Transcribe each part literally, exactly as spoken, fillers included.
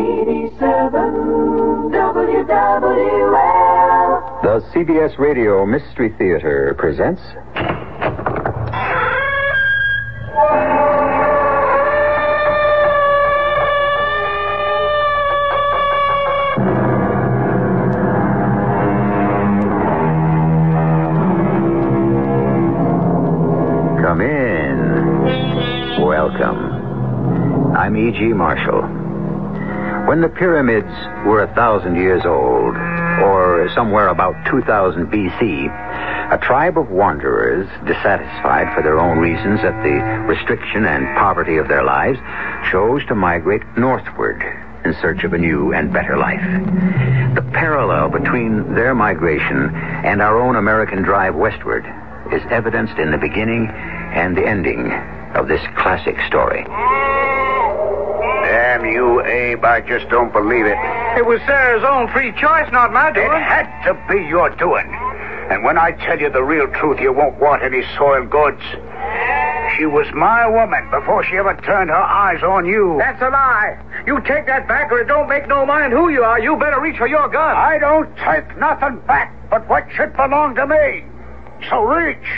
eighty-seven W W L. The C B S Radio Mystery Theater presents... Come in. Welcome. I'm E G. Marshall. When the pyramids were a thousand years old, or somewhere about two thousand B C, a tribe of wanderers, dissatisfied for their own reasons at the restriction and poverty of their lives, chose to migrate northward in search of a new and better life. The parallel between their migration and our own American drive westward is evidenced in the beginning and the ending of this classic story. Damn you, Abe, I just don't believe it. It was Sarah's own free choice, not my doing. It had to be your doing. And when I tell you the real truth, you won't want any soiled goods. She was my woman before she ever turned her eyes on you. That's a lie. You take that back or it don't make no mind who you are. You better reach for your gun. I don't take nothing back but what should belong to me. So reach.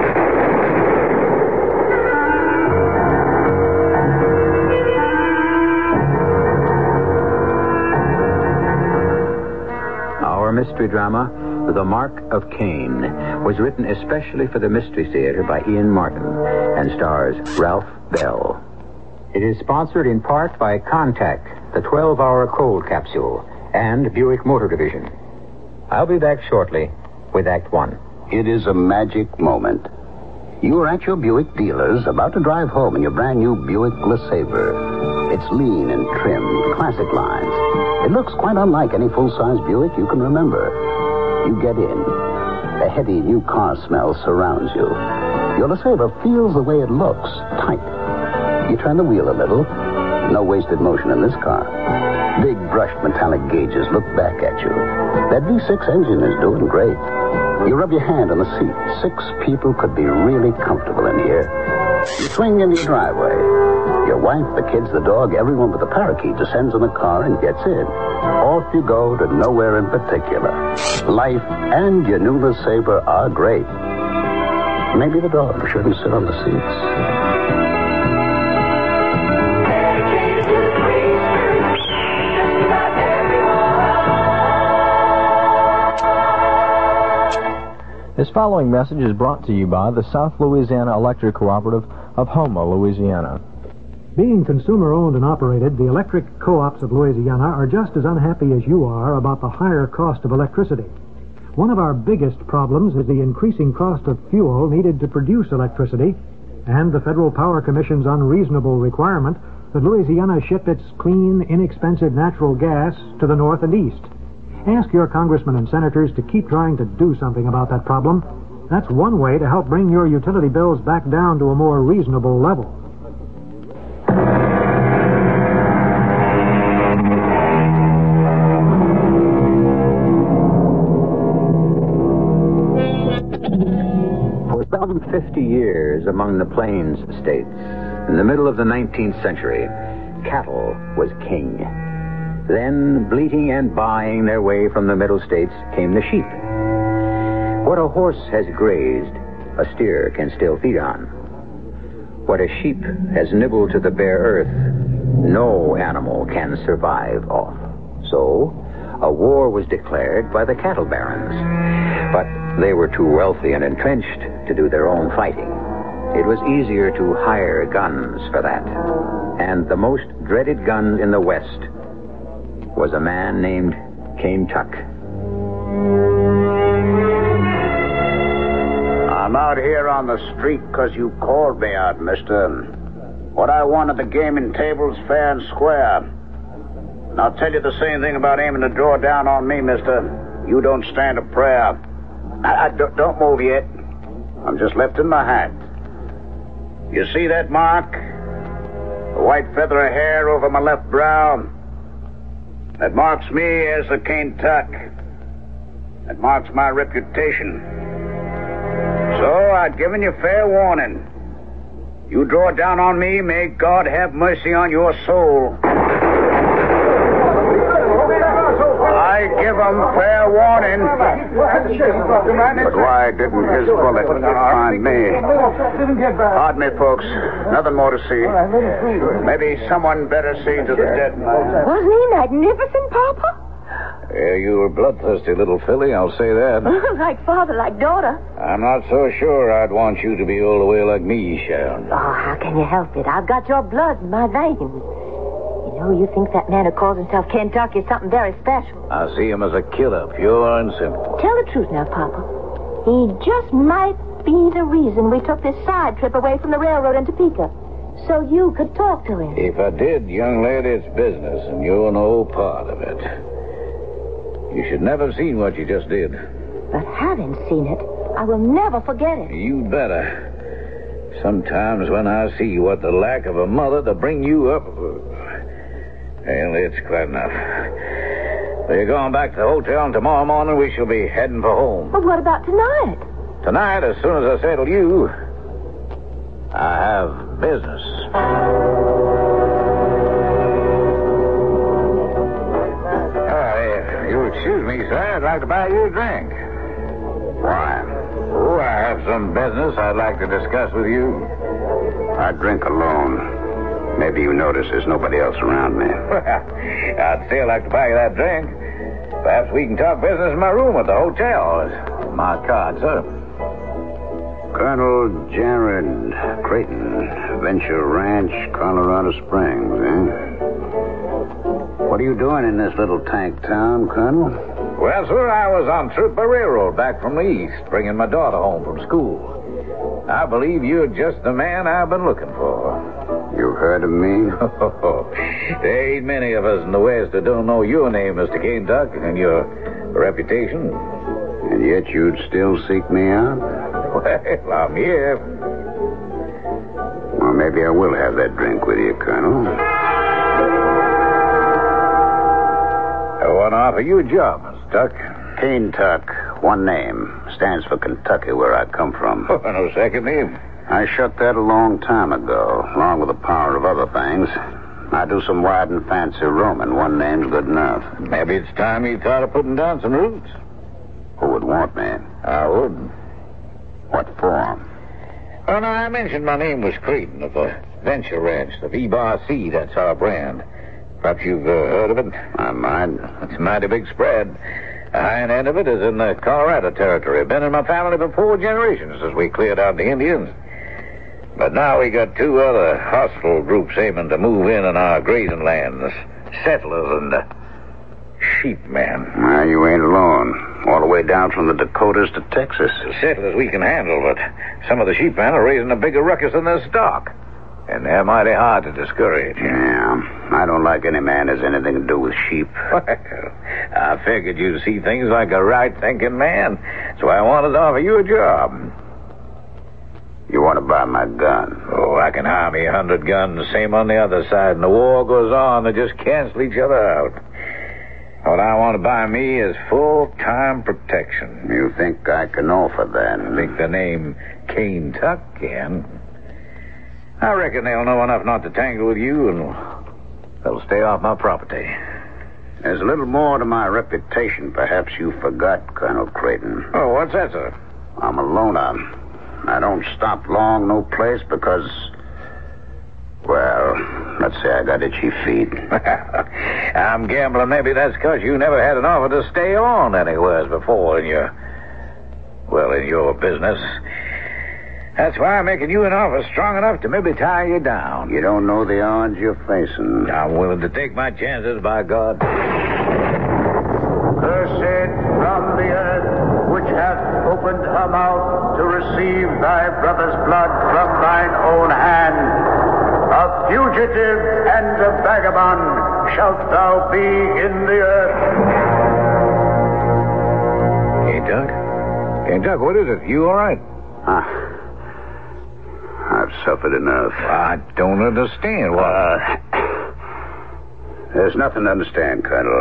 Our mystery drama, The Mark of Cain, was written especially for the Mystery Theater by Ian Martin and stars Ralph Bell. It is sponsored in part by Contact, the twelve-hour cold capsule, and Buick Motor Division. I'll be back shortly with Act One. It is a magic moment. You are at your Buick dealers, about to drive home in your brand new Buick LeSabre. It's lean and trim, classic lines. It looks quite unlike any full-size Buick you can remember. You get in. The heady new car smell surrounds you. Your LeSabre feels the way it looks, tight. You turn the wheel a little. No wasted motion in this car. Big brushed metallic gauges look back at you. That V six engine is doing great. You rub your hand on the seat. Six people could be really comfortable in here. You swing into your driveway. Your wife, the kids, the dog, everyone but the parakeet descends in the car and gets in. Off you go to nowhere in particular. Life and your new LeSabre are great. Maybe the dog shouldn't sit on the seats. This following message is brought to you by the South Louisiana Electric Cooperative of Houma, Louisiana. Being consumer-owned and operated, the electric co-ops of Louisiana are just as unhappy as you are about the higher cost of electricity. One of our biggest problems is the increasing cost of fuel needed to produce electricity, and the Federal Power Commission's unreasonable requirement that Louisiana ship its clean, inexpensive natural gas to the north and east. Ask your congressmen and senators to keep trying to do something about that problem. That's one way to help bring your utility bills back down to a more reasonable level. For some fifty years among the Plains states, in the middle of the nineteenth century, cattle was king. Then, bleating and baaing their way from the middle states, came the sheep. What a horse has grazed, a steer can still feed on. What a sheep has nibbled to the bare earth, no animal can survive off. So, a war was declared by the cattle barons. But they were too wealthy and entrenched to do their own fighting. It was easier to hire guns for that. And the most dreaded gun in the West was a man named Cain Tuck. I'm out here on the street because you called me out, mister. What I want at the gaming table's fair and square. And I'll tell you the same thing about aiming to draw down on me, mister. You don't stand a prayer. I, I, don't, don't move yet. I'm just lifting my hat. You see that mark? The white feather of hair over my left brow? That marks me as the Cain Tuck. That marks my reputation. So I've given you fair warning. You draw down on me, may God have mercy on your soul. give him fair warning. But why didn't his bullet find me? Pardon me, folks. Nothing more to see. Maybe someone better see to the dead man. Wasn't he magnificent, Papa? Yeah, you were bloodthirsty, little filly, I'll say that. Like father, like daughter. I'm not so sure I'd want you to be all the way like me, Sharon. Oh, how can you help it? I've got your blood in my veins. You know, you think that man who calls himself Kentucky is something very special. I see him as a killer, pure and simple. Tell the truth now, Papa. He just might be the reason we took this side trip away from the railroad in Topeka. So you could talk to him. If I did, young lady, it's business, and you're no part of it. You should never have seen what you just did. But having seen it, I will never forget it. You better. Sometimes when I see what the lack of a mother to bring you up... Well, it's quite enough. We're going back to the hotel, and tomorrow morning we shall be heading for home. But what about tonight? Tonight, as soon as I settle you, I have business. Excuse me, sir. I'd like to buy you a drink. Why? Oh, I have some business I'd like to discuss with you. I drink alone. Maybe you notice there's nobody else around me. Well, I'd still like to buy you that drink. Perhaps we can talk business in my room at the hotel. It's my card, sir. Colonel Jared Creighton, Venture Ranch, Colorado Springs, eh? What are you doing in this little tank town, Colonel? Well, sir, I was on Trooper Railroad back from the east, bringing my daughter home from school. I believe you're just the man I've been looking for. You heard of me? There ain't many of us in the West that don't know your name, Mister Kentuck, and your reputation. And yet you'd still seek me out? Well, I'm here. Well, maybe I will have that drink with you, Colonel. I want to offer you a job, Mister Tuck. Kentuck, one name. Stands for Kentucky, where I come from. Oh, no second name. I shut that a long time ago, along with a power of other things. I do some wide and fancy roaming. One name's good enough. Maybe it's time you thought of putting down some roots. Who would want me? I would. What for? Oh, no, I mentioned my name was Creighton of the Venture Ranch, the V-Bar C. That's our brand. Perhaps you've uh, heard of it? I might. It's a mighty big spread. The hind end of it is in the Colorado Territory. Been in my family for four generations since we cleared out the Indians. But now we got two other hostile groups aiming to move in on our grazing lands. Settlers and the sheep men. Well, you ain't alone. All the way down from the Dakotas to Texas. The settlers we can handle, but some of the sheep men are raising a bigger ruckus than their stock. And they're mighty hard to discourage. Yeah, I don't like any man that has anything to do with sheep. Well, I figured you'd see things like a right-thinking man, so I wanted to offer you a job. You want to buy my gun? Oh, I can hire me a hundred guns, same on the other side, and the war goes on. They just cancel each other out. What I want to buy me is full-time protection. You think I can offer that? I think the name Kentuck can. I reckon they'll know enough not to tangle with you, and they'll stay off my property. There's a little more to my reputation. Perhaps you forgot, Colonel Creighton. Oh, what's that, sir? I'm a loner. I don't stop long no place because, well, let's say I got itchy feet. I'm gambling maybe that's because you never had an offer to stay on anywheres before in your, well, in your business. That's why I'm making you an offer strong enough to maybe tie you down. You don't know the odds you're facing. I'm willing to take my chances, by God. Cursed from the earth, which hath opened her mouth to receive thy brother's blood from thine own hand. A fugitive and a vagabond shalt thou be in the earth. Kentuck? Kentuck, what is it? You all right? Ah. I've suffered enough. I don't understand. What? Uh, there's nothing to understand, Colonel.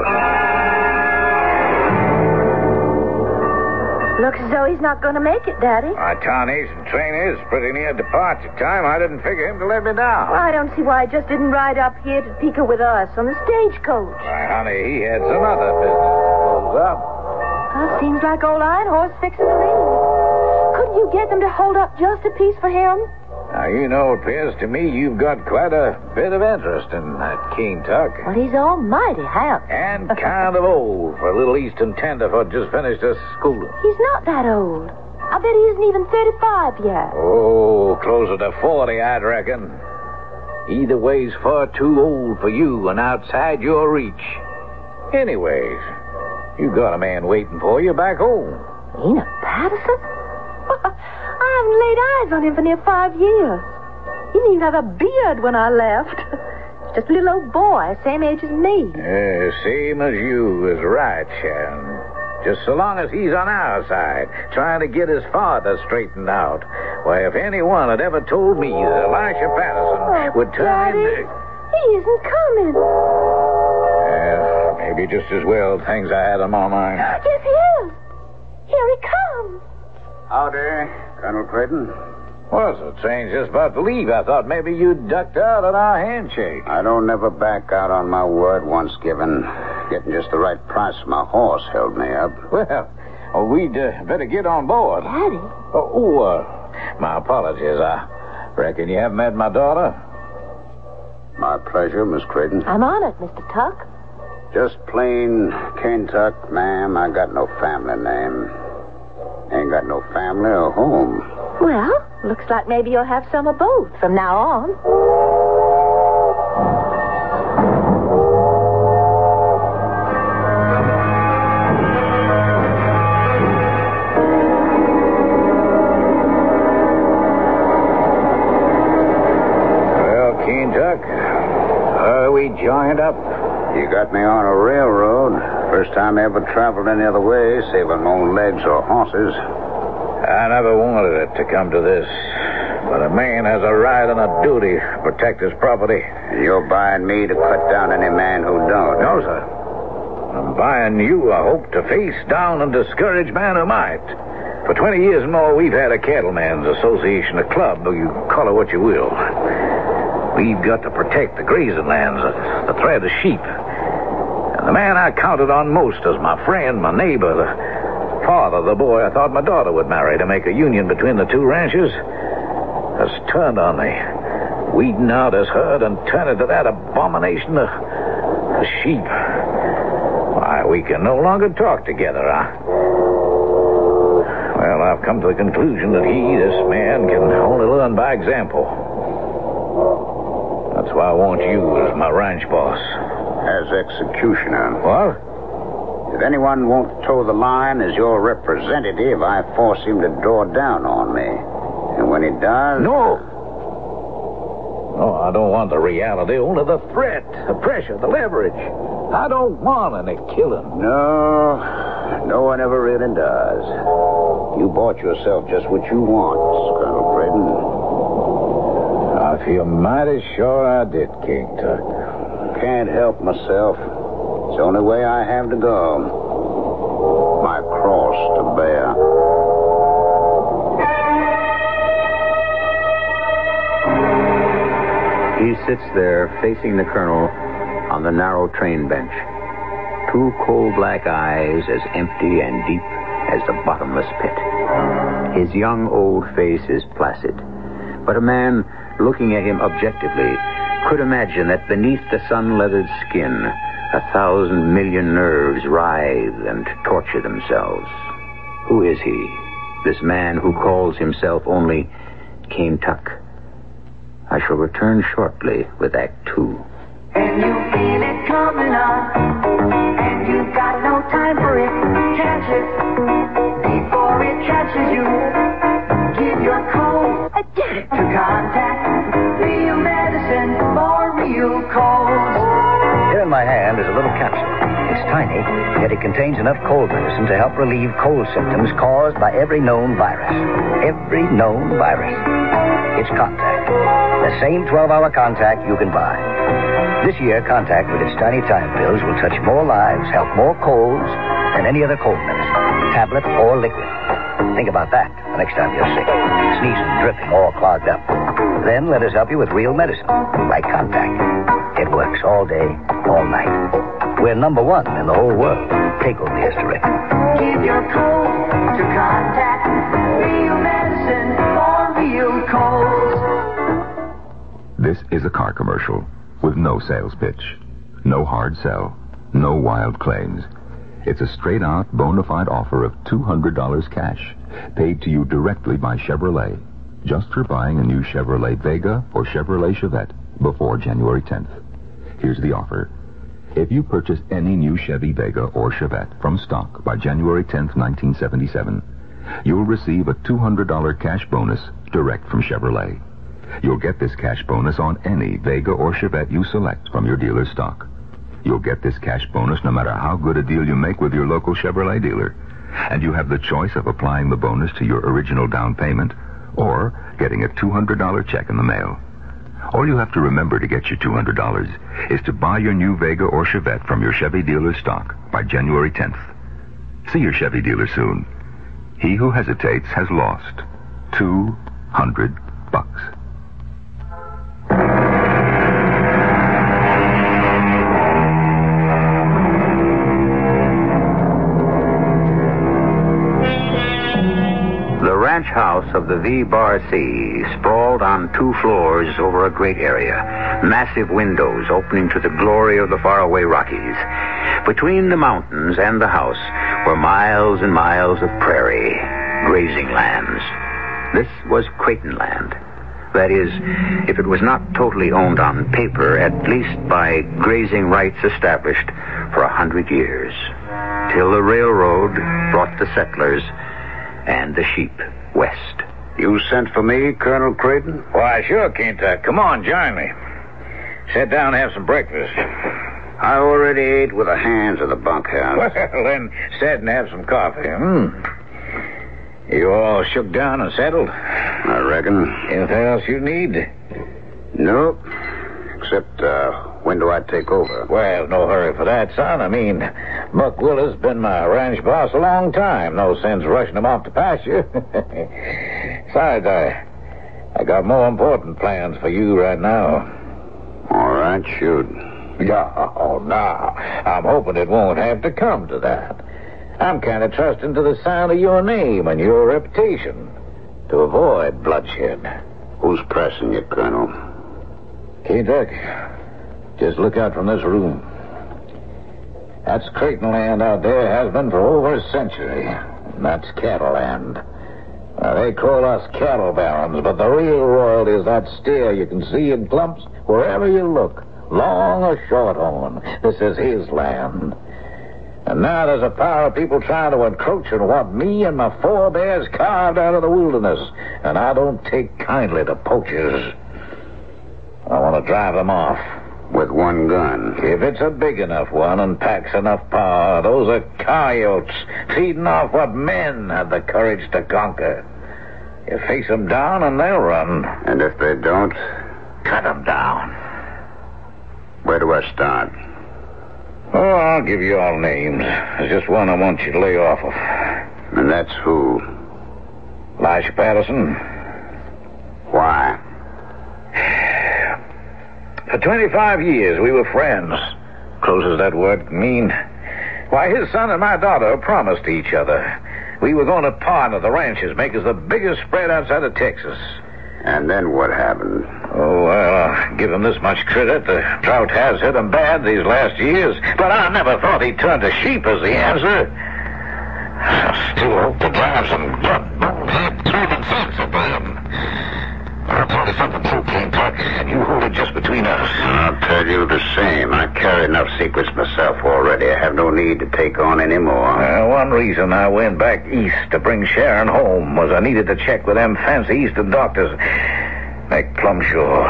Looks as though he's not going to make it, Daddy. Our tarnation train is pretty near departure time. I didn't figure him to let me down. Well, I don't see why he just didn't ride up here to Topeka with us on the stagecoach. Why, honey, he had some other business. Rosa. Well, seems like old Iron Horse fixing to leave. Couldn't you get them to hold up just a piece for him? Now, you know, it appears to me you've got quite a bit of interest in that Keen Tuck. Well, he's almighty handsome. And kind of old for a little Eastern tenderfoot just finished his schooling. He's not that old. I bet he isn't even thirty-five yet. Oh, closer to forty, I'd reckon. Either way's far too old for you and outside your reach. Anyways, you got a man waiting for you back home. Enoch Patterson? I haven't laid eyes on him for near five years. He didn't even have a beard when I left. Just a little old boy, same age as me. Uh, same as you is right, Sharon. Just so long as he's on our side, trying to get his father straightened out. Why, if anyone had ever told me that Elisha Patterson oh, would turn Daddy, into... He isn't coming. Uh, maybe just as well things I had on my mind. Yes, he is. Here he comes. Howdy, Colonel Creighton. Well, so train's just about to leave. I thought maybe you'd ducked out on our handshake. I don't never back out on my word once given. Getting just the right price for my horse held me up. Well, oh, we'd uh, better get on board. Daddy? Oh, oh uh, my apologies. I reckon you haven't met my daughter? My pleasure, Miss Creighton. I'm honored, Mister Tuck. Just plain Kentuck, ma'am. I got no family name. Ain't got no family or home. Well, looks like maybe you'll have some of both from now on. Well, Keen Tuck, are we joined up? You got me on a railroad. First time I ever traveled any other way, save on my own legs or horses. I never wanted it to come to this. But a man has a right and a duty to protect his property. And you're buying me to cut down any man who don't. No, sir. I'm buying you a hope to face down and discourage man who might. For twenty years more, we've had a cattleman's association, a club, you call it what you will. We've got to protect the grazing lands, the thread of sheep. And the man I counted on most as my friend, my neighbor, the father of the boy I thought my daughter would marry to make a union between the two ranches, has turned on me, weeding out his herd and turning to that abomination of the sheep. Why, we can no longer talk together, huh? Well, I've come to the conclusion that he, this man, can only learn by example. That's why I want you as my ranch boss. As executioner. What? If anyone won't toe the line as your representative, I force him to draw down on me. And when he does... No! No, I don't want the reality, only the threat, the pressure, the leverage. I don't want any killing. No, no one ever really does. You bought yourself just what you want, Colonel Creighton. I feel mighty sure I did, King Tuck. Can't help myself. It's the only way I have to go. My cross to bear. He sits there facing the colonel on the narrow train bench. Two coal black eyes as empty and deep as the bottomless pit. His young old face is placid. But a man looking at him objectively could imagine that beneath the sun-leathered skin, a thousand million nerves writhe and torture themselves. Who is he, this man who calls himself only Keen Tuck? I shall return shortly with Act Two. And you feel it coming on, and you've got no time for it. Catch it before it catches you. Give your cold to contact real medicine for real colds. Here in my hand is a little capsule. It's tiny, yet it contains enough cold medicine to help relieve cold symptoms caused by every known virus. Every known virus. It's Contact. The same twelve-hour Contact you can buy. This year, Contact with its tiny time pills will touch more lives, help more colds than any other cold medicine, tablet or liquid. Think about that the next time you're sick, sneezing, dripping, all clogged up. Then let us help you with real medicine, like Contact. It works all day, all night. We're number one in the whole world. Take over, Mister Rick. Give your cold to contact. Real medicine for real colds. This is a car commercial with no sales pitch, no hard sell, no wild claims. It's a straight-out, bona fide offer of two hundred dollars cash, paid to you directly by Chevrolet, just for buying a new Chevrolet Vega or Chevrolet Chevette before January tenth. Here's the offer. If you purchase any new Chevy Vega or Chevette from stock by January tenth, nineteen seventy-seven, you'll receive a two hundred dollars cash bonus direct from Chevrolet. You'll get this cash bonus on any Vega or Chevette you select from your dealer's stock. You'll get this cash bonus no matter how good a deal you make with your local Chevrolet dealer. And you have the choice of applying the bonus to your original down payment or getting a two hundred dollars check in the mail. All you have to remember to get your two hundred dollars is to buy your new Vega or Chevette from your Chevy dealer's stock by January tenth. See your Chevy dealer soon. He who hesitates has lost two hundred bucks. The ranch house of the V. Bar C sprawled on two floors over a great area, massive windows opening to the glory of the faraway Rockies. Between the mountains and the house were miles and miles of prairie, grazing lands. This was Creighton land. That is, if it was not totally owned on paper, at least by grazing rights established for a hundred years, till the railroad brought the settlers and the sheep west. You sent for me, Colonel Creighton? Why, sure, Kentuck. Come on, join me. Sit down and have some breakfast. I already ate with the hands of the bunkhouse. Well, then sit and have some coffee. Hmm. You all shook down and settled? I reckon. Anything else you need? Nope. Except, uh, when do I take over? Well, no hurry for that, son. I mean, Buck Willis been my ranch boss a long time. No sense rushing him off to pasture. Besides, I, I got more important plans for you right now. All right, shoot. Oh, no. I'm hoping it won't have to come to that. I'm kind of trusting to the sound of your name and your reputation to avoid bloodshed. Who's pressing you, Colonel? Kentuck, just look out from this room. That's Creighton land out there, has been for over a century. And that's cattle land. Now, they call us cattle barons, but the real royalty is that steer you can see in clumps wherever you look, long or short horn. This is his land. And now there's a power of people trying to encroach on what me and my forebears carved out of the wilderness. And I don't take kindly to poachers. I want to drive them off. With one gun? If it's a big enough one and packs enough power, those are coyotes feeding off what men had the courage to conquer. You face them down and they'll run. And if they don't? Cut them down. Where do I start? Oh, I'll give you all names. There's just one I want you to lay off of. And that's who? Elisha Patterson. Why? For twenty-five years, we were friends. Close as that word can mean. Why, his son and my daughter promised to each other. We were going to partner the ranches, make us the biggest spread outside of Texas. And then what happened? Oh, well, I'll give him this much credit. The drought has hit him bad these last years. But I never thought he'd turn to sheep as the answer. I still hope to drive some blood-bound driven things into him. I'll tell you something true, Kentuck, and you hold it just between us. I'll tell you the same. I carry enough secrets myself already. I have no need to take on any more. Uh, one reason I went back east to bring Sharon home was I needed to check with them fancy eastern doctors. Make plumb sure.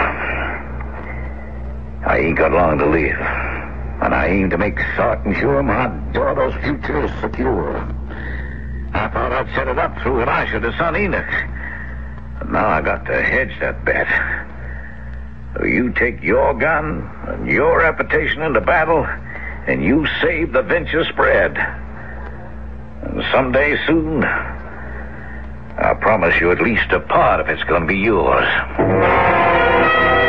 I ain't got long to live. And I aim to make certain sure my daughter's future is secure. I thought I'd set it up through Elisha to son Enoch. But now I got to hedge that bet. So you take your gun and your reputation into battle, and you save the venture spread. And someday soon, I promise you at least a part of it's going to be yours.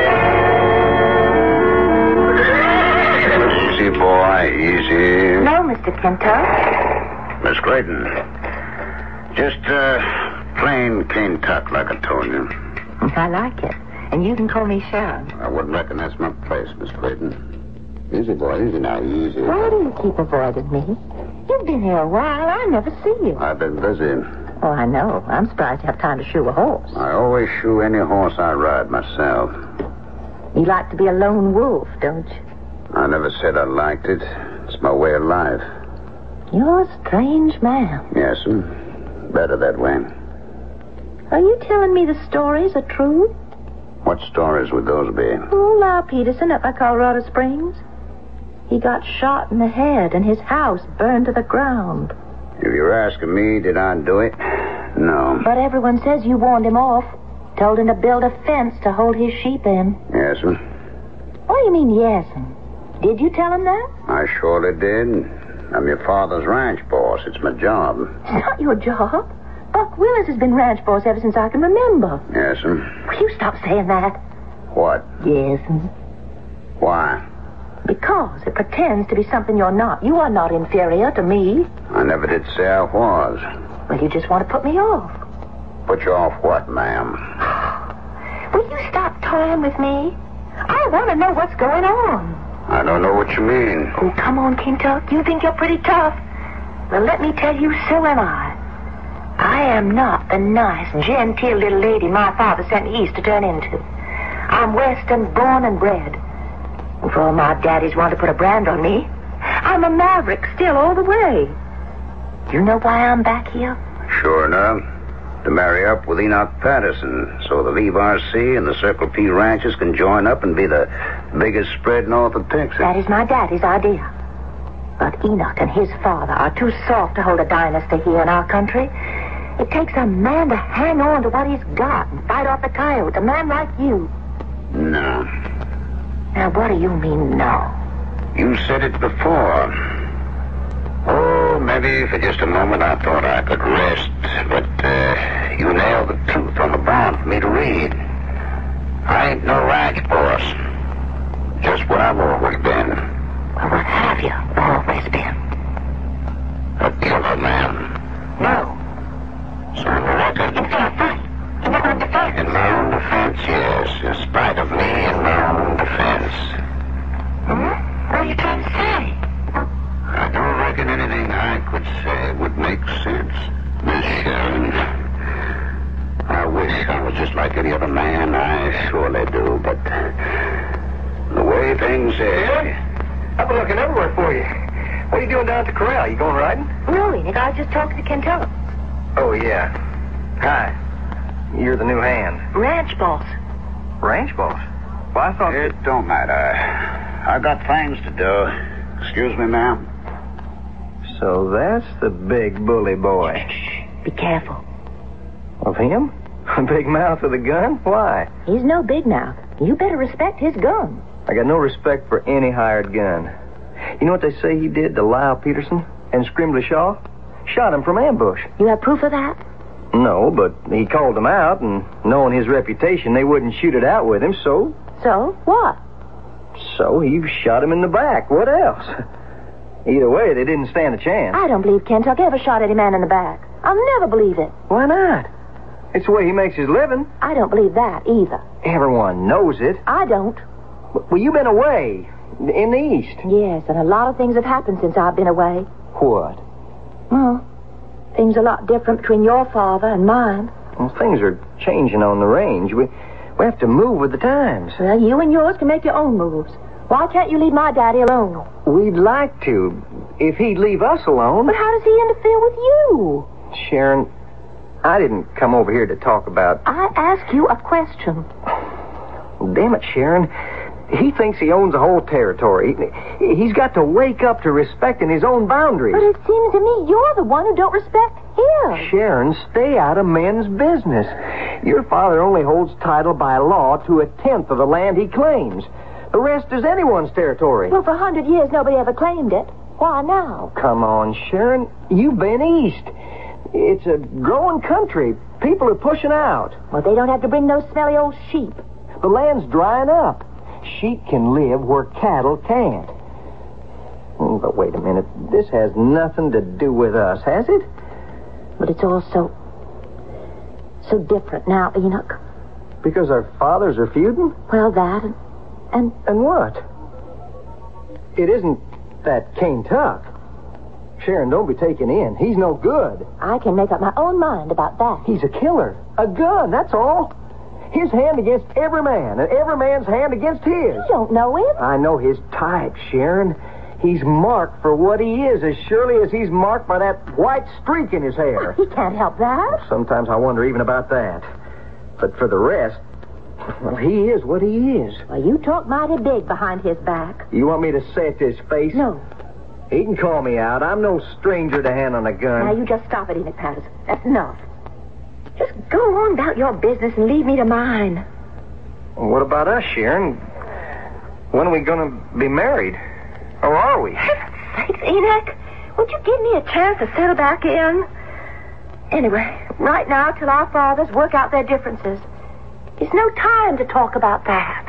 Easy, boy, easy. No, Mister Kentuck. Miss Clayton. Just, uh, plain Kentuck, like I told you. I like it. And you can call me Sharon. I wouldn't reckon that's my place, Miss Clayton. Easy, boy. Easy now. Easy. Why do you keep avoiding me? You've been here a while. I never see you. I've been busy. Oh, I know. I'm surprised you have time to shoe a horse. I always shoe any horse I ride myself. You like to be a lone wolf, don't you? I never said I liked it. It's my way of life. You're a strange man. Yes, sir. Better that way. Are you telling me the stories are true? What stories would those be? Oh, Lyle Peterson up by Colorado Springs. He got shot in the head and his house burned to the ground. If you're asking me, did I do it? No. But everyone says you warned him off. Told him to build a fence to hold his sheep in. Yes, sir. What do you mean, yes? Did you tell him that? I surely did. I'm your father's ranch boss. It's my job. It's not your job. Buck Willis has been ranch boss ever since I can remember. Yes, sir. Will you stop saying that? What? Yes. Why? Because it pretends to be something you're not. You are not inferior to me. I never did say I was. Well, you just want to put me off. Put you off what, ma'am? Will you stop toying with me? I want to know what's going on. I don't know what you mean. Oh, come on, Kentuck. You think you're pretty tough. Well, let me tell you, so am I. I am not the nice, genteel little lady my father sent me east to turn into. I'm Western born and bred. And for all my daddies want to put a brand on me, I'm a maverick still all the way. You know why I'm back here? Sure enough. To marry up with Enoch Patterson, so the Vive R C and the Circle P ranches can join up and be the biggest spread north of Texas. That is my daddy's idea. But Enoch and his father are too soft to hold a dynasty here in our country. It takes a man to hang on to what he's got and fight off the coyote, a man like you. No. Now, what do you mean, no? You said it before. Oh, maybe for just a moment I thought I could rest, but uh, you nailed the truth on the bond for me to read. I ain't no ranch boss. Just what I've always been. Well, what have you always been? A killer man. No. So you reckon? In fair fight. In my own defense. In my own defense, yes. In spite of me, in my own defense. Hmm? What are you trying to say? I don't reckon anything I could say would make sense, Miss Sharon. I wish I was just like any other man. I surely do, but the way things are... I've been looking everywhere for you. What are you doing down at the corral? You going riding? No, Enoch. I was just talking to Kentuck. Oh, yeah. Hi. You're the new hand. Ranch boss. Ranch boss? Well, I thought... It don't matter. I got things to do. Excuse me, ma'am. So that's the big bully boy. Shh, be careful. Of him? A big mouth with a gun? Why? He's no big mouth. You better respect his gun. I got no respect for any hired gun. You know what they say he did to Lyle Peterson and Scrimley Shaw? Shot him from ambush. You have proof of that? No, but he called them out, and knowing his reputation, they wouldn't shoot it out with him, so... So? What? So he shot him in the back. What else? Either way, they didn't stand a chance. I don't believe Kentuck ever shot any man in the back. I'll never believe it. Why not? It's the way he makes his living. I don't believe that either. Everyone knows it. I don't. Well, you've been away. In the East. Yes, and a lot of things have happened since I've been away. What? Well, things are a lot different between your father and mine. Well, things are changing on the range. We, we have to move with the times. Well, you and yours can make your own moves. Why can't you leave my daddy alone? We'd like to, if he'd leave us alone. But how does he interfere with you? Sharon, I didn't come over here to talk about... I ask you a question. Damn it, Sharon. He thinks he owns the whole territory. He's got to wake up to respecting his own boundaries. But it seems to me you're the one who don't respect him. Sharon, stay out of men's business. Your father only holds title by law to a tenth of the land he claims. The rest is anyone's territory. Well, for a hundred years, nobody ever claimed it. Why now? Come on, Sharon. You've been east. It's a growing country. People are pushing out. Well, they don't have to bring those smelly old sheep. The land's drying up. Sheep can live where cattle can't. Mm, But wait a minute. This has nothing to do with us, has it? But it's all so... so different now, Enoch. Because our fathers are feuding? Well, that and... and... And what? It isn't that Kane Tuck. Sharon, don't be taken in. He's no good. I can make up my own mind about that. He's a killer. A gun, that's all. His hand against every man, and every man's hand against his. You don't know him. I know his type, Sharon. He's marked for what he is as surely as he's marked by that white streak in his hair. He can't help that. Sometimes I wonder even about that. But for the rest, well, he is what he is. Well, you talk mighty big behind his back. You want me to say it to his face? No. He can call me out. I'm no stranger to handling a gun. Now, you just stop it, Enoch Patterson. That's enough. Just go on about your business and leave me to mine. Well, what about us, Sharon? When are we going to be married? Or are we? Thanks, Enoch. Would you give me a chance to settle back in? Anyway, right now, till our fathers work out their differences, there's no time to talk about that.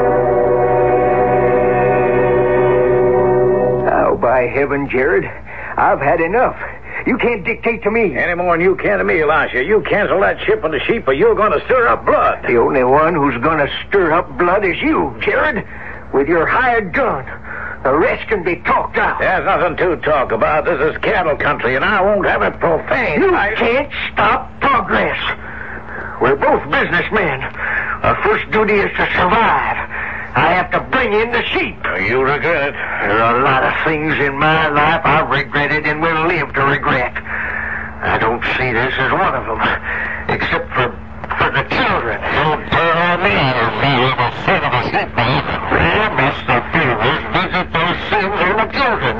Oh, by heaven, Jared, I've had enough. You can't dictate to me. Any more than you can to me, Elisha. You cancel that ship on the sheep or you're going to stir up blood. The only one who's going to stir up blood is you, Jared, with your hired gun. The rest can be talked out. There's nothing to talk about. This is cattle country, and I won't have it profane. You I... can't stop progress. We're both businessmen. Our first duty is to survive. I have to bring in the sheep. You regret it. There are a lot of things in my life I've regretted and will live to regret. I don't see this as one of them, except for for the children. Don't tell me you're feeling a son of a sheep, man. Well, Mister Fielders, visit those sins on the children.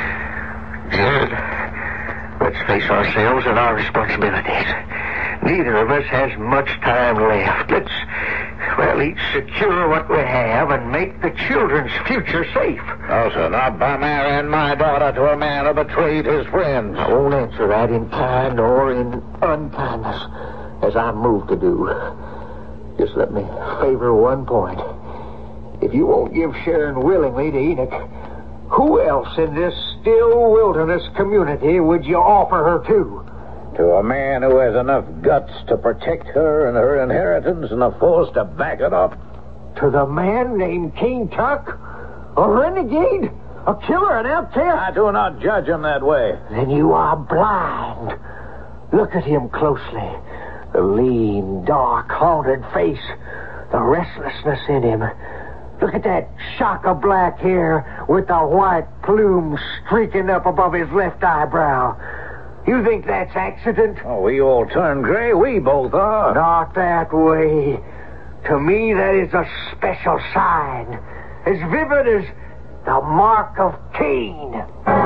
Good. Let's face ourselves and our responsibilities. Neither of us has much time left. Let's, well, each secure what we have and make the children's future safe. No, sir, not by marrying my daughter to a man who betrayed his friends. I won't answer that in kind or in unkindness, as I move to do. Just let me favor one point. If you won't give Sharon willingly to Enoch, who else in this still wilderness community would you offer her to? To a man who has enough guts to protect her and her inheritance and the force to back it up. To the man named King Tuck? A renegade? A killer? An outcast? I do not judge him that way. Then you are blind. Look at him closely. The lean, dark, haunted face. The restlessness in him. Look at that shock of black hair with the white plume streaking up above his left eyebrow. You think that's accident? Oh, we all turn gray. We both are. Not that way. To me, that is a special sign. As vivid as the mark of Cain.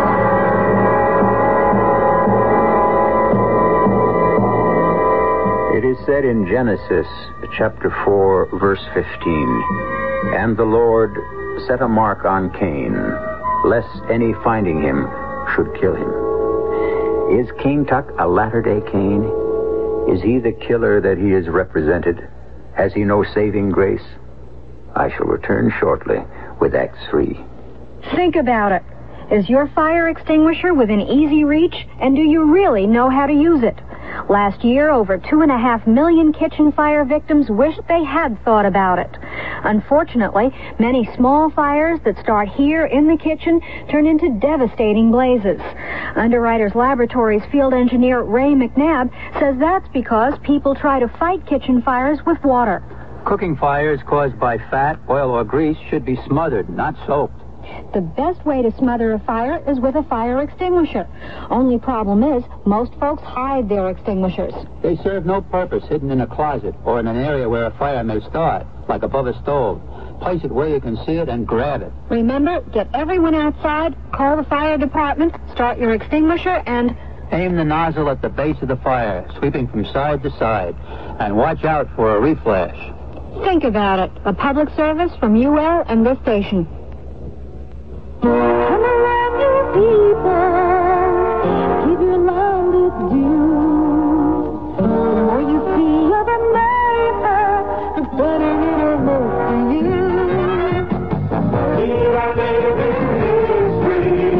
It is said in Genesis chapter four, verse fifteen, "And the Lord set a mark on Cain, lest any finding him should kill him." Is King Tuck a latter-day Cain? Is he the killer that he is represented? Has he no saving grace? I shall return shortly with Act Three. Think about it. Is your fire extinguisher within easy reach, and do you really know how to use it? Last year, over two and a half million kitchen fire victims wished they had thought about it. Unfortunately, many small fires that start here in the kitchen turn into devastating blazes. Underwriters Laboratories field engineer Ray McNabb says that's because people try to fight kitchen fires with water. Cooking fires caused by fat, oil, or grease should be smothered, not soaked. The best way to smother a fire is with a fire extinguisher. Only problem is, most folks hide their extinguishers. They serve no purpose hidden in a closet or in an area where a fire may start, like above a stove. Place it where you can see it and grab it. Remember, get everyone outside, call the fire department, start your extinguisher, and... Aim the nozzle at the base of the fire, sweeping from side to side, and watch out for a reflash. Think about it. A public service from U L and this station. Come around, you people, give your land its due. The more you see of America, the better it'll look for you. Here I made a history.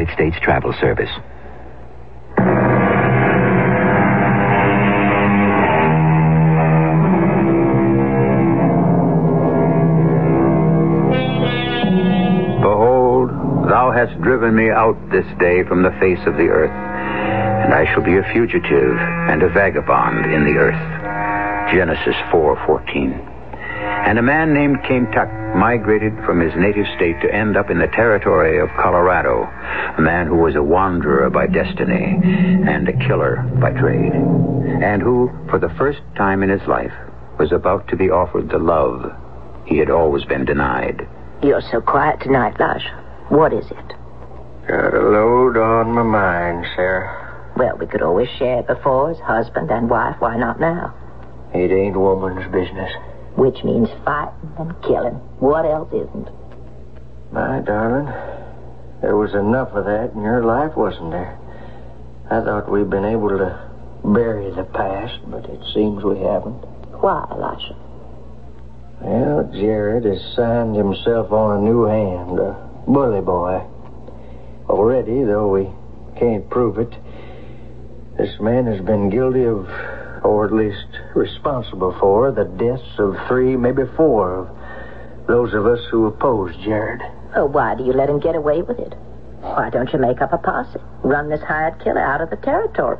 States Travel Service. Behold, thou hast driven me out this day from the face of the earth, and I shall be a fugitive and a vagabond in the earth. Genesis four fourteen. And a man named Kentuck migrated from his native state to end up in the territory of Colorado, a man who was a wanderer by destiny and a killer by trade, and who, for the first time in his life, was about to be offered the love he had always been denied. You're so quiet tonight, Lasha. What is it? Got a load on my mind, Sarah. Well, we could always share before as husband and wife. Why not now? It ain't woman's business. Which means fighting and killing. What else isn't? My darling, there was enough of that in your life, wasn't there? I thought we'd been able to bury the past, but it seems we haven't. Why, Elisha? Well, Jared has signed himself on a new hand, a bully boy. Already, though we can't prove it, this man has been guilty of, or at least responsible for, the deaths of three, maybe four of those of us who opposed Jared. Oh, why do you let him get away with it? Why don't you make up a posse? Run this hired killer out of the territory.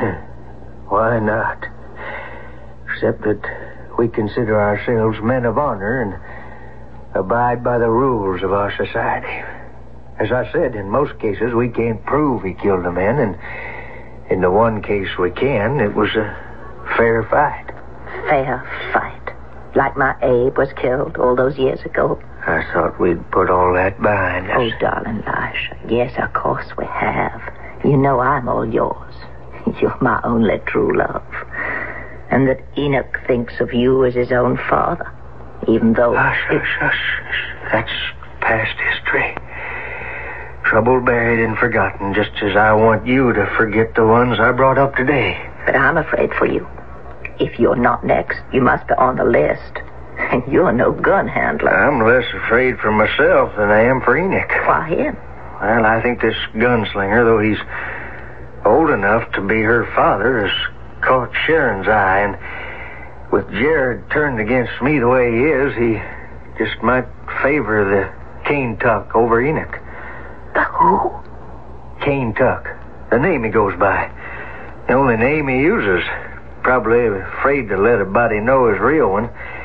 Why not? Except that we consider ourselves men of honor and abide by the rules of our society. As I said, in most cases we can't prove he killed a man, and in the one case we can, it was a fair fight. Fair fight? Like my Abe was killed all those years ago? I thought we'd put all that behind us. Oh, darling Elisha, yes, of course we have. You know I'm all yours. You're my only true love. And that Enoch thinks of you as his own father, even though... Hush, hush, hush. That's past history. Trouble buried and forgotten, just as I want you to forget the ones I brought up today. But I'm afraid for you. If you're not next, you must be on the list. And you're no gun handler. I'm less afraid for myself than I am for Enoch. Why him? Well, I think this gunslinger, though he's old enough to be her father, has caught Sharon's eye, and with Jared turned against me the way he is, he just might favor the Kentuck over Enoch. The who? Kentuck. The name he goes by. The only name he uses. Probably afraid to let a body know his real one.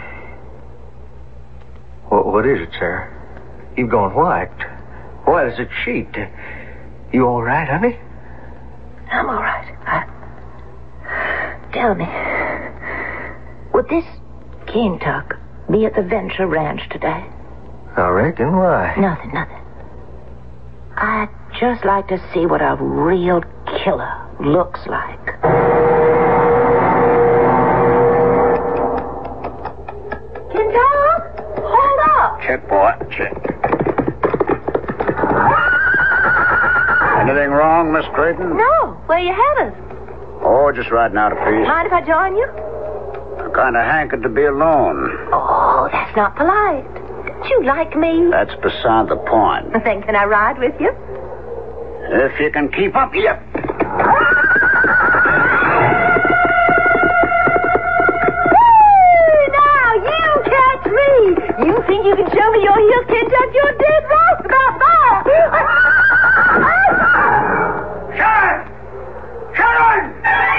What, what is it, sir? You've gone white. White as a sheet. You all right, honey? I'm all right. I... Tell me, would this Kentuck be at the Venture Ranch today? I reckon. Why? Nothing, nothing. I'd just like to see what a real killer looks like. Kentuck, hold up. Check, boy, check. Anything wrong, Miss Creighton? No, where you headed? Oh, just riding out a piece. Mind if I join you? I kind of hankered to be alone. Oh, that's not polite. Don't you like me? That's beside the point. Then can I ride with you? If you can keep up, yep. Hey, now you catch me. You think you can show me your heel, Kentuck? You're dead wrong about that. Sharon! Sharon!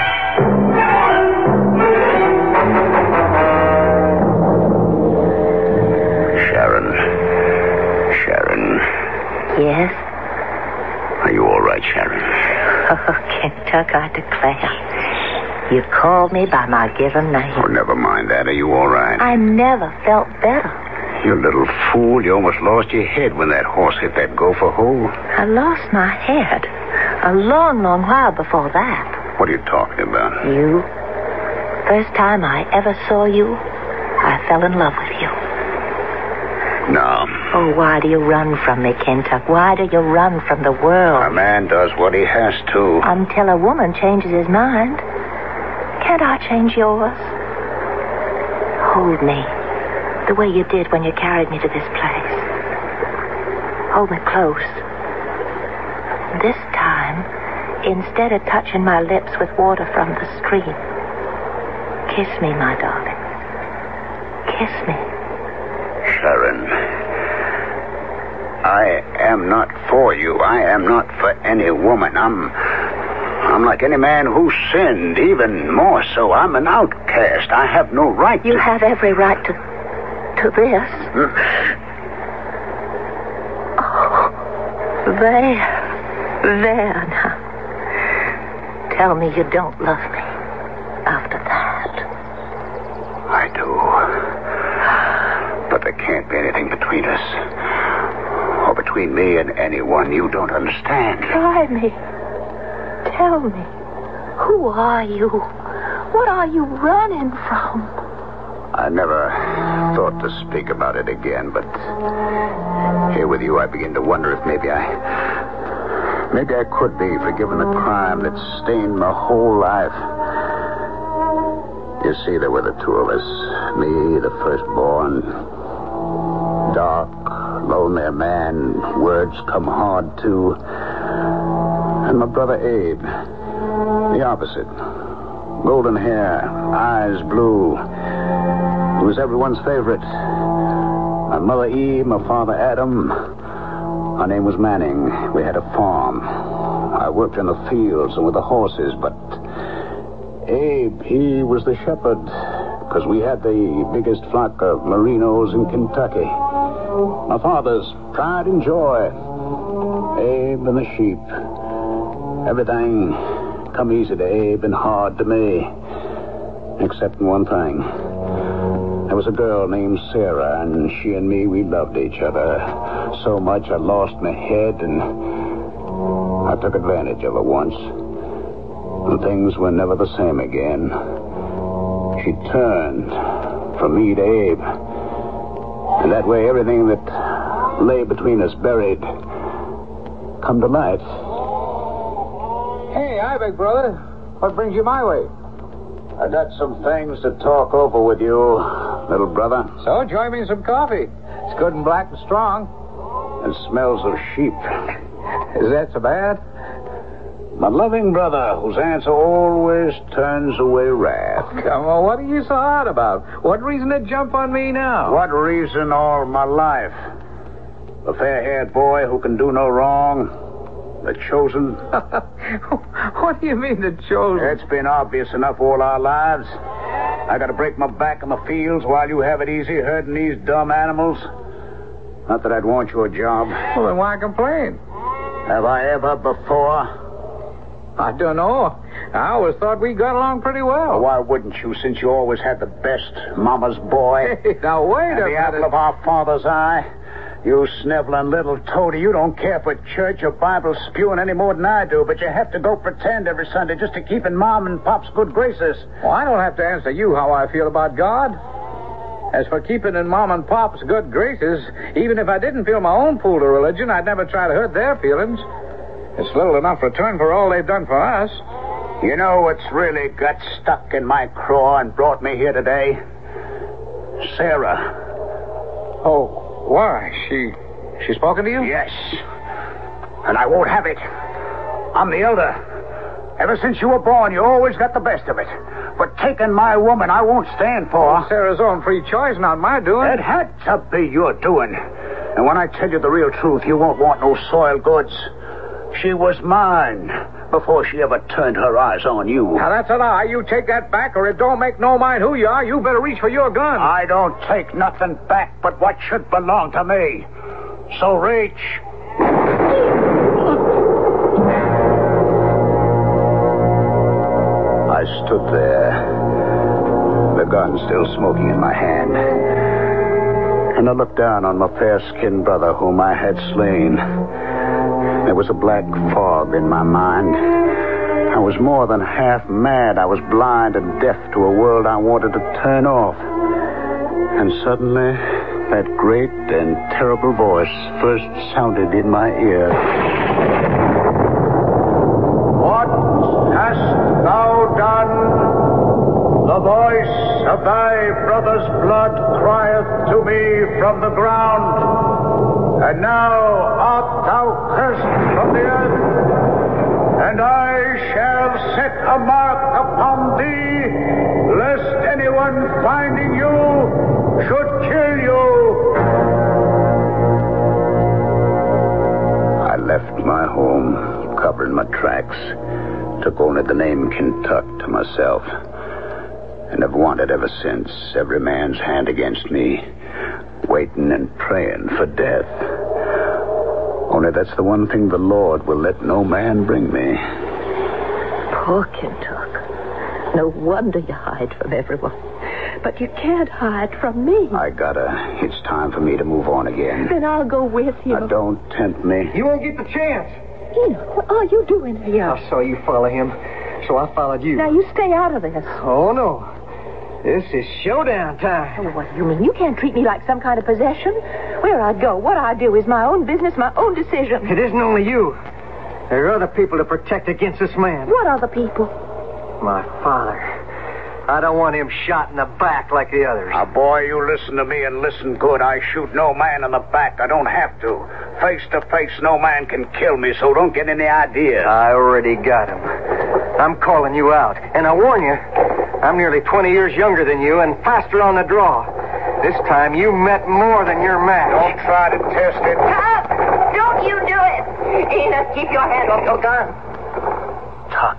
Sharon. Sharon. Yes? Are you all right, Sharon? Oh, Kentuck, I declare. You called me by my given name. Oh, never mind that. Are you all right? I never felt better. You little fool. You almost lost your head when that horse hit that gopher hole. I lost my head a long, long while before that. What are you talking about? You. First time I ever saw you, I fell in love with you. No. Oh, why do you run from me, Kentuck? Why do you run from the world? A man does what he has to. Until a woman changes his mind. Can't I change yours? Hold me. The way you did when you carried me to this place. Hold me close. And this time, instead of touching my lips with water from the stream, kiss me, my darling. Kiss me. Sharon, I am not for you. I am not for any woman. I'm... I'm like any man who sinned, even more so. I'm an outcast. I have no right You to... have every right to... to this. Hmm? Oh, there. There now. Tell me you don't love me after that. I do. But there can't be anything between us. Or between me and anyone you don't understand. Try me. Tell me. Who are you? What are you running from? I never thought to speak about it again, but here with you I begin to wonder if maybe I... Maybe I could be forgiven the crime that stained my whole life. You see, there were the two of us. Me, the firstborn. Dark, lonely a man. Words come hard, too. And my brother Abe. The opposite. Golden hair, eyes blue. He was everyone's favorite. My mother Eve, my father Adam. Our name was Manning. We had a farm. I worked in the fields and with the horses, but Abe, he was the shepherd, because we had the biggest flock of merinos in Kentucky. My father's pride and joy. Abe and the sheep. Everything come easy to Abe and hard to me, except one thing. There was a girl named Sarah, and she and me, we loved each other so much I lost my head, and I took advantage of her once. And things were never the same again. She turned from me to Abe. And that way everything that lay between us buried come to light. Hey, hi, big brother. What brings you my way? I got some things to talk over with you, little brother. So, join me in some coffee. It's good and black and strong. And smells of sheep. Is that so bad? My loving brother, whose answer always turns away wrath. Come on, what are you so hot about? What reason to jump on me now? What reason all my life? The fair-haired boy who can do no wrong. The chosen. What do you mean, the chosen? It's been obvious enough all our lives. I gotta break my back in the fields while you have it easy herding these dumb animals. Not that I'd want your job. Well, then why complain? Have I ever before? I don't know. I always thought we got along pretty well. Well, why wouldn't you, since you always had the best mama's boy? Hey, now wait and a the minute. apple of our father's eye. You sniveling little toady, you don't care for church or Bible spewing any more than I do, but you have to go pretend every Sunday just to keep in Mom and Pop's good graces. Well, I don't have to answer you how I feel about God. As for keeping in Mom and Pop's good graces, even if I didn't feel my own pull to religion, I'd never try to hurt their feelings. It's little enough return for all they've done for us. You know what's really got stuck in my craw and brought me here today? Sarah. Oh. Why? She... She's spoken to you? Yes. And I won't have it. I'm the elder. Ever since you were born, you always got the best of it. But taking my woman, I won't stand for. Well, Sarah's own free choice, not my doing. It had to be your doing. And when I tell you the real truth, you won't want no soiled goods. She was mine before she ever turned her eyes on you. Now, that's a lie. You take that back, or it don't make no mind who you are. You better reach for your gun. I don't take nothing back but what should belong to me. So reach. I stood there, the gun still smoking in my hand. And I looked down on my fair-skinned brother whom I had slain. There was a black fog in my mind. I was more than half mad. I was blind and deaf to a world I wanted to turn off. And suddenly, that great and terrible voice first sounded in my ear. What hast thou done? The voice of thy brother's blood crieth to me from the ground. And now art thou cursed from the earth, and I shall set a mark upon thee, lest anyone finding you should kill you. I left my home, covering my tracks, took only the name Kentuck to myself, and have wanted ever since, every man's hand against me, waiting and praying for death. Only that's the one thing the Lord will let no man bring me. Poor Kentuck. No wonder you hide from everyone. But you can't hide from me. I gotta. It's time for me to move on again. Then I'll go with you. Now, don't tempt me. You won't get the chance. Enoch, what are you doing here? I saw you follow him, so I followed you. Now, you stay out of this. Oh, no. This is showdown time. Oh, what do you mean? You can't treat me like some kind of possession. Where I go, what I do is my own business, my own decision. It isn't only you. There are other people to protect against this man. What other people? My father. I don't want him shot in the back like the others. Now, boy, you listen to me and listen good. I shoot no man in the back. I don't have to. Face to face, no man can kill me, so don't get any ideas. I already got him. I'm calling you out. And I warn you, I'm nearly twenty years younger than you and faster on the draw. This time you met more than your match. Don't try to test it. Stop! Don't you do it! Enoch, keep your hand off your gun. Tuck.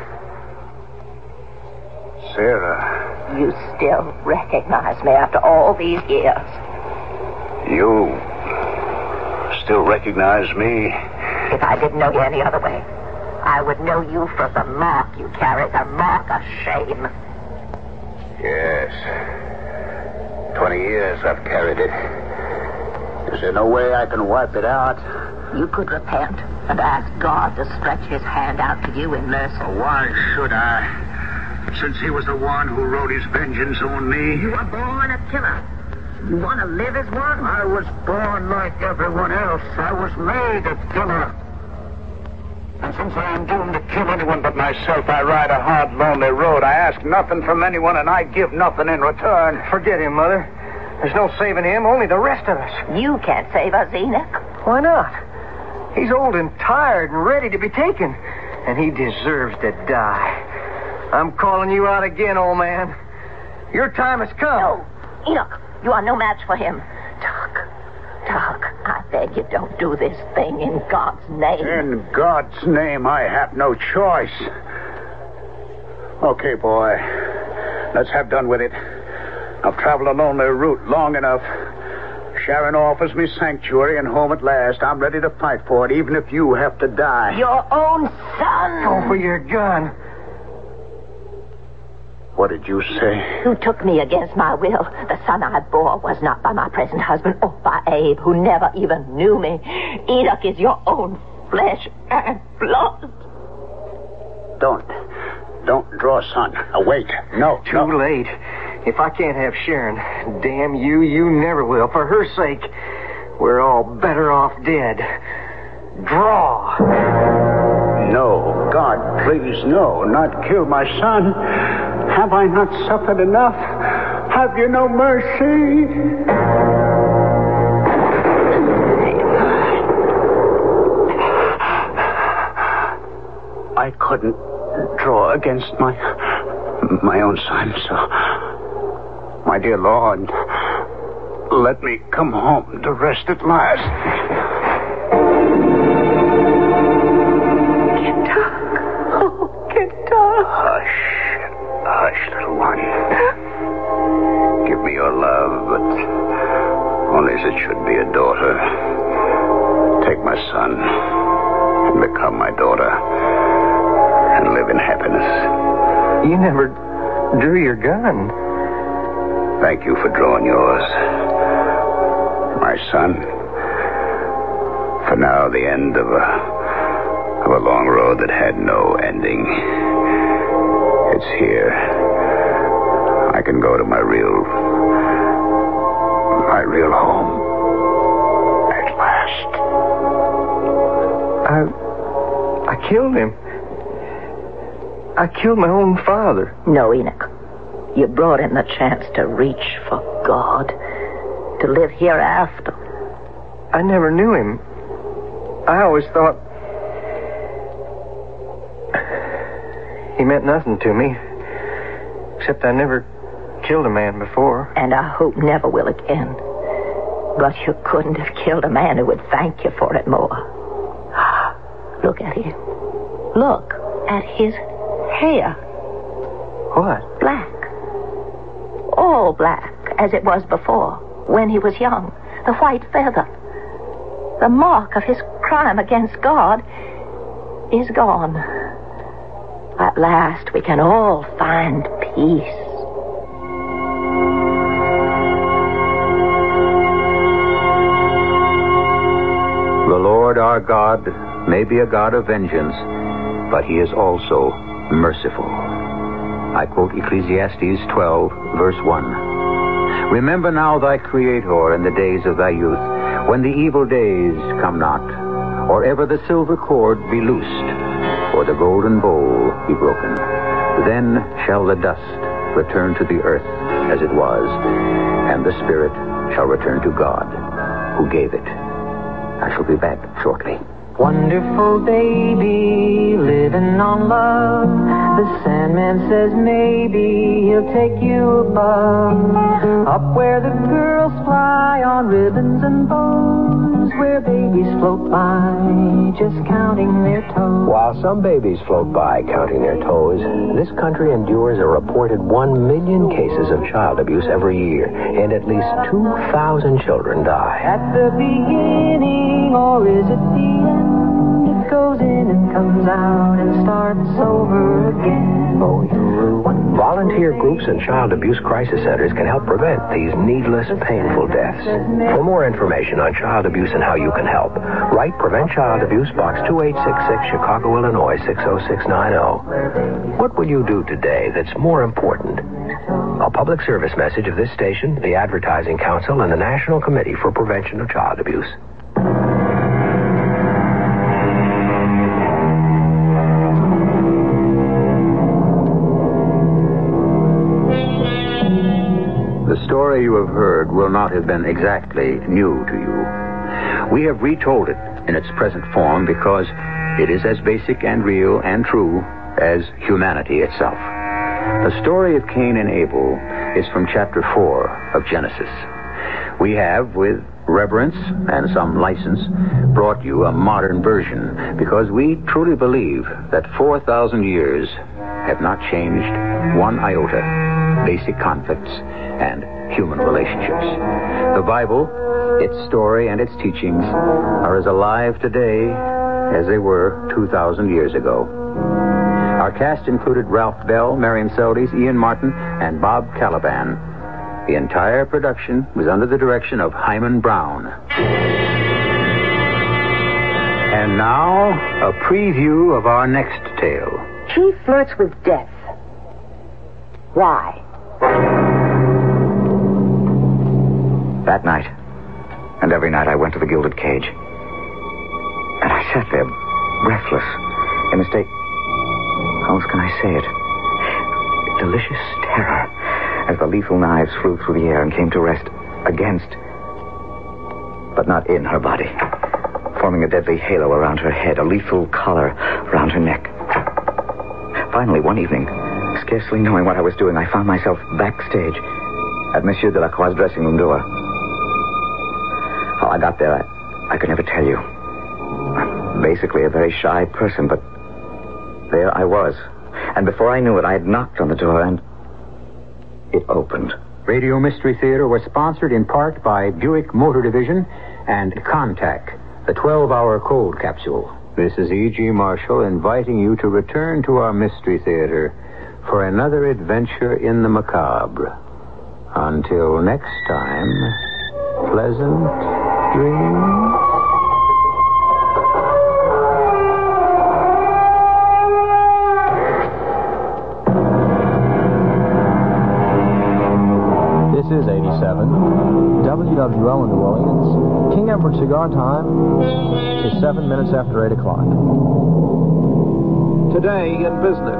Sarah. You still recognize me after all these years. You still recognize me? If I didn't know you any other way, I would know you for the mark you carry, the mark of shame. Yes. Twenty years I've carried it. Is there no way I can wipe it out? You could repent and ask God to stretch his hand out to you in mercy. Why should I? Since he was the one who wrote his vengeance on me. You were born a killer. You want to live as one? I was born like everyone else. I was made a killer. And since I am doomed to kill anyone but myself, I ride a hard, lonely road. I ask nothing from anyone, and I give nothing in return. Forget him, Mother. There's no saving him, only the rest of us. You can't save us, Enoch. Why not? He's old and tired and ready to be taken, and he deserves to die. I'm calling you out again, old man. Your time has come. No, Enoch, you are no match for him. Tuck, Tuck, I beg you, don't do this thing in God's name. In God's name, I have no choice. Okay, boy. Let's have done with it. I've traveled a lonely route long enough. Sharon offers me sanctuary and home at last. I'm ready to fight for it, even if you have to die. Your own son. Go for your gun. What did you say? Who took me against my will. The son I bore was not by my present husband or by Abe, who never even knew me. Enoch is your own flesh and blood. Don't. Don't draw, son. Uh, wait. No. Too no. late. If I can't have Sharon, damn you, you never will. For her sake, we're all better off dead. Draw. No. God, please, no. Not kill my son. Have I not suffered enough? Have you no mercy? I couldn't draw against my my own son, so my dear Lord, let me come home to rest at last. Kentuck. Oh, Kentuck. Hush. Hush, little one. Give me your love, but only as it should be a daughter. Take my son and become my daughter and live in happiness. You never drew your gun. Thank you for drawing yours. My son, for now the end of a, of a long road that had no ending. It's here. I can go to my real, my real home at last. I, I killed him. I killed my own father. No, Enoch. You brought in the chance to reach for God, to live hereafter. I never knew him. I always thought he meant nothing to me, except I never killed a man before. And I hope never will again. But you couldn't have killed a man who would thank you for it more. Look at him. Look at his hair. What? Black. All black, as it was before, when he was young. The white feather. The mark of his crime against God is gone. At last we can all find peace. The Lord our God may be a God of vengeance, but he is also merciful. I quote Ecclesiastes twelve, verse one. Remember now thy Creator in the days of thy youth, when the evil days come not, or ever the silver cord be loosed, or the golden bowl be broken. Then shall the dust return to the earth as it was, and the spirit shall return to God who gave it. I shall be back shortly. Wonderful baby, living on love. The Sandman says maybe he'll take you above. Up where the girls fly on ribbons and bows, where babies float by just counting their toes. While some babies float by counting their toes, this country endures a reported one million cases of child abuse every year, and at least two thousand children die. At the beginning, or is it the end? It goes in and comes out and starts over again. Oh, volunteer groups and child abuse crisis centers can help prevent these needless, painful deaths. For more information on child abuse and how you can help, write Prevent Child Abuse, Box two eight six six, Chicago, Illinois, six oh six nine oh. What will you do today that's more important? A public service message of this station, the Advertising Council, and the National Committee for Prevention of Child Abuse. The story you have heard will not have been exactly new to you. We have retold it in its present form because it is as basic and real and true as humanity itself. The story of Cain and Abel is from chapter four of Genesis. We have, with reverence and some license, brought you a modern version because we truly believe that four thousand years have not changed one iota basic conflicts and human relationships. The Bible, its story and its teachings are as alive today as they were two thousand years ago. Our cast included Ralph Bell, Marion Seldes, Ian Martin, and Bob Caliban. The entire production was under the direction of Hyman Brown. And now, a preview of our next tale. He flirts with death. Why? That night, and every night, I went to the Gilded Cage. And I sat there, breathless, in a state, how else can I say it? Delicious terror, as the lethal knives flew through the air and came to rest against, but not in her body, forming a deadly halo around her head, a lethal collar around her neck. Finally, one evening, scarcely knowing what I was doing, I found myself backstage at Monsieur Delacroix's dressing room door. How I got there, I, I could never tell you. I'm basically a very shy person, but there I was. And before I knew it, I had knocked on the door, and it opened. Radio Mystery Theater was sponsored in part by Buick Motor Division and Contact, the twelve-hour cold capsule. This is E G. Marshall inviting you to return to our Mystery Theater for another adventure in the macabre. Until next time, pleasant dreams. This is eighty-seven. W W L in New Orleans. King Edward Cigar Time is seven minutes after eight o'clock. Today in business,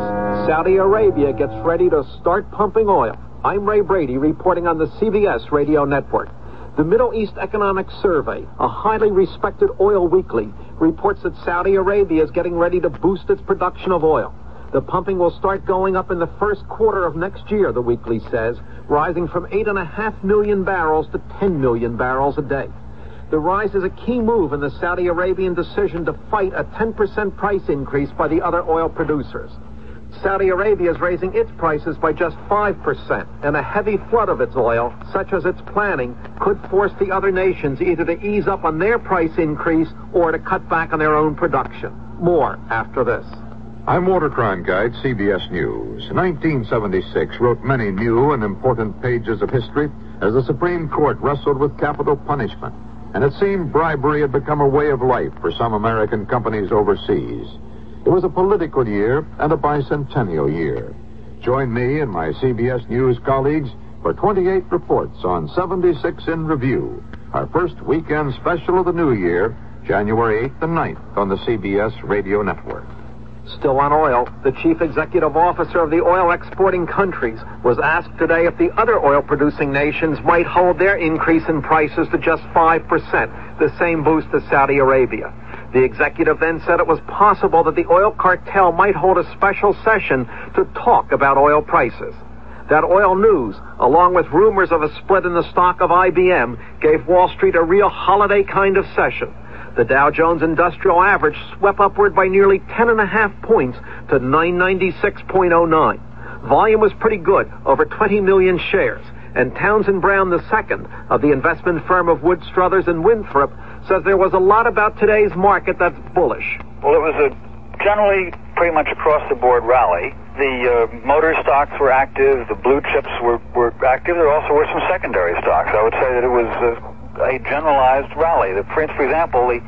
Saudi Arabia gets ready to start pumping oil. I'm Ray Brady reporting on the C B S radio network. The Middle East Economic Survey, a highly respected oil weekly, reports that Saudi Arabia is getting ready to boost its production of oil. The pumping will start going up in the first quarter of next year, the weekly says, rising from eight point five million barrels to ten million barrels a day. The rise is a key move in the Saudi Arabian decision to fight a ten percent price increase by the other oil producers. Saudi Arabia is raising its prices by just five percent, and a heavy flood of its oil, such as it's planning, could force the other nations either to ease up on their price increase or to cut back on their own production. More after this. I'm Walter Cronkite, C B S News. nineteen seventy-six wrote many new and important pages of history as the Supreme Court wrestled with capital punishment, and it seemed bribery had become a way of life for some American companies overseas. It was a political year and a bicentennial year. Join me and my C B S News colleagues for twenty-eight reports on seventy-six in Review, our first weekend special of the new year, January eighth and ninth on the C B S Radio Network. Still on oil, the chief executive officer of the oil-exporting countries was asked today if the other oil-producing nations might hold their increase in prices to just five percent, the same boost as Saudi Arabia. The executive then said it was possible that the oil cartel might hold a special session to talk about oil prices. That oil news, along with rumors of a split in the stock of I B M, gave Wall Street a real holiday kind of session. The Dow Jones Industrial Average swept upward by nearly ten and a half points to nine ninety-six point oh nine. Volume was pretty good, over twenty million shares. And Townsend Brown the second of the investment firm of Wood Struthers and Winthrop says there was a lot about today's market that's bullish. Well, it was a generally pretty much across the board rally. The uh, motor stocks were active. The blue chips were, were active. There also were some secondary stocks. I would say that it was uh, a generalized rally. The, for example, the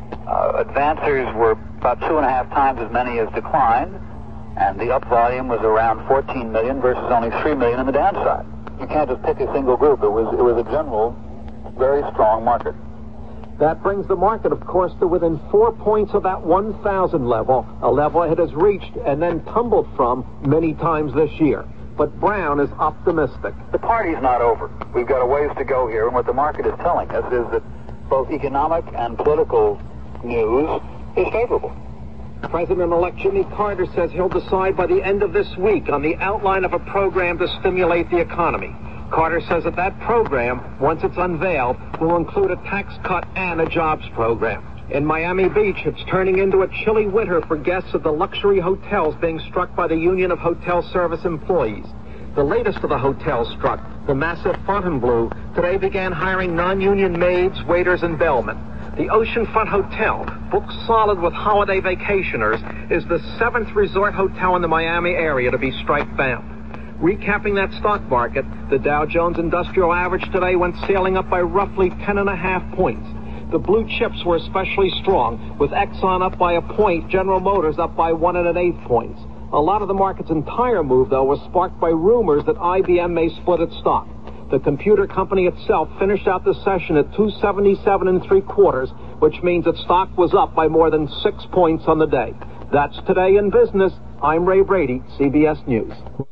uh, advancers were about two and a half times as many as declined, and the up volume was around fourteen million versus only three million on the downside. You can't just pick a single group. It was it was a general, very strong market. That brings the market, of course, to within four points of that one thousand level, a level it has reached and then tumbled from many times this year. But Brown is optimistic. The party's not over. We've got a ways to go here, and what the market is telling us is that both economic and political news is favorable. President-elect Jimmy Carter says he'll decide by the end of this week on the outline of a program to stimulate the economy. Carter says that that program, once it's unveiled, will include a tax cut and a jobs program. In Miami Beach, it's turning into a chilly winter for guests at the luxury hotels being struck by the Union of Hotel Service Employees. The latest of the hotels struck, the massive Fontainebleau, today began hiring non-union maids, waiters, and bellmen. The Oceanfront Hotel, booked solid with holiday vacationers, is the seventh resort hotel in the Miami area to be strike-bound. Recapping that stock market, the Dow Jones Industrial Average today went sailing up by roughly ten and a half points. The blue chips were especially strong, with Exxon up by a point, General Motors up by one and an eighth points. A lot of the market's entire move, though, was sparked by rumors that I B M may split its stock. The computer company itself finished out the session at two seventy-seven and three quarters, which means its stock was up by more than six points on the day. That's Today in Business. I'm Ray Brady, C B S News.